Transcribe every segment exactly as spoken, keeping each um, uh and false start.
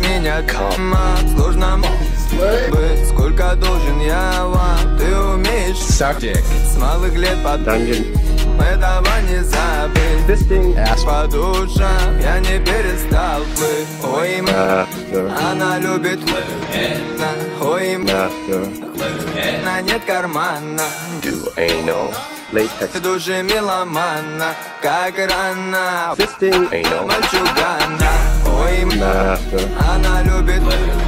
меня дома. Сложно быть, сколько должен я вам. Ты умеешь Suck с малых лет под Dungeon. Этого не забыть. Fisting. Ass. По душам я не перестал плыть. Ой, Master. она любит ой, Master. на нет кармана. Do anal. Latex. Души меломана, как рана. Fisting. Anal. Мальчугана. Ой, Master. она любит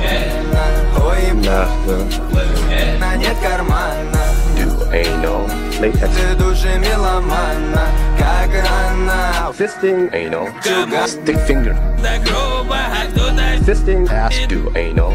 ой, Master. на нет кармана. Do anal. Latex. Ты души меломана, как рана. Fisting. Anal. Чуган. Stick finger. Fisting. Ass. Do anal.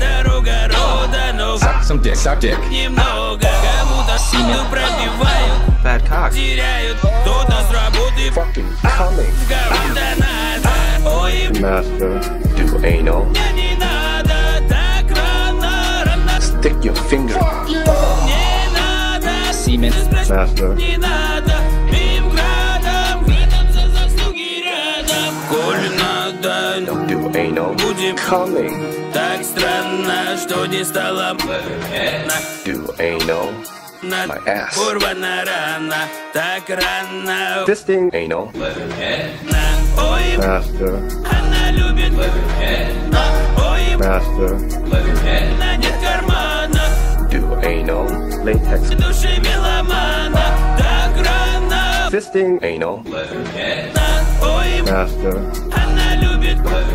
Suck some dick. Suck dick. Немного кому-то силу пробивают, Bad cock. теряют, кто-то с работы Fucking coming. кого-то надо. Ой, Master. Do anal. мне не надо так рано, рано. Stick your finger. Не надо, Semen. Master. не надо. Им градом, градом за заслуги рядом. Коль надо, Do anal. будем Coming. так странно, что не стало Do anal. на My ass. порвана рана, так рано. Fisting. Anal. Ой, Master. она любит, ой, Master. на нет кармана, Do anal. Latex. души меломана, так рано. Fisting. Anal. Ой, Master. она любит,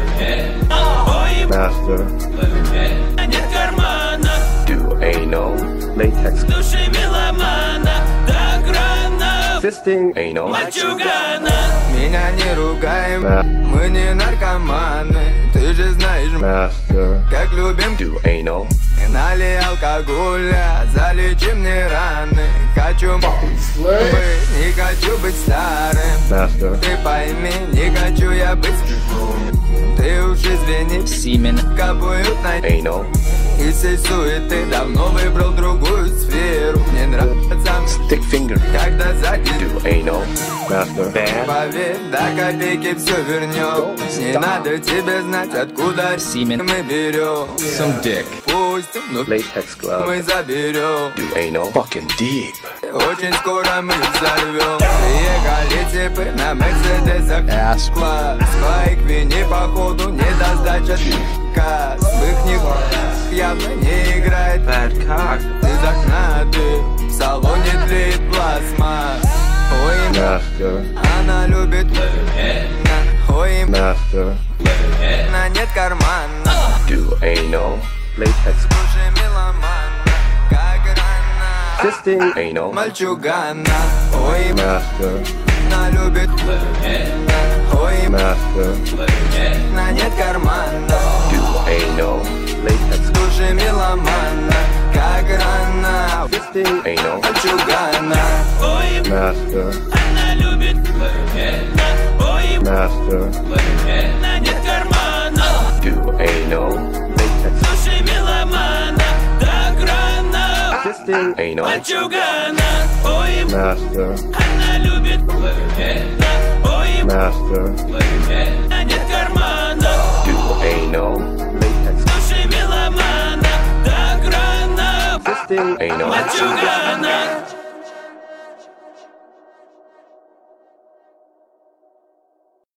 ой, Master. на нет кармана, Do anal. Latex. души меломана, так рано. Fisting. Anal. Мальчугана. Меня не ругаем, Да. мы не наркоманы. Ты же знаешь, Master. как любим. Do anal. Налей алкоголя, залечи мне раны. Хочу быть, не хочу быть старым. Master. Ты пойми, не хочу я быть. Ты уж извини, Semen. капают на Anal. из всей суеты. Давно выбрал другую сферу. Мне нравится, Stick finger. когда сзади. Do anal. Master. Bad. Поверь, до копейки все вернем. Не надо тебе знать, откуда Semen. мы берем. Some dick. Пусть, но Latex glove. мы заберем. Do anal. Fucking deep. Очень скоро мы взорвем. Приехали типы на Мерседесах. Ass. Класс, байк, вини походу, не даст сдача. Касс, в их них явно не играет. Bad cock. Из окна ты, в салоне тлеет пластмасс. Ой, Master. она любит. Ой, Master. на нет кармана. Do anal. Latex. Слушай, меломана, как рана. Fisting. Anal. Мальчугана. Ой, Master. она любит. Ой, Master. на нет кармана. Do anal. Latex. Слушай, меломана, как рана. Fisting. Anal. Мальчугана. Ой, Master. она любит, ой, Master. на нет кармана. Do anal. Latex. Души меломана, так рано. Fisting. Anal. Мальчугана. Ой, Master. она любит, ой, Master. на нет кармана. Do anal. Latex. Души меломана, так рано. Fisting. Anal. Мальчугана.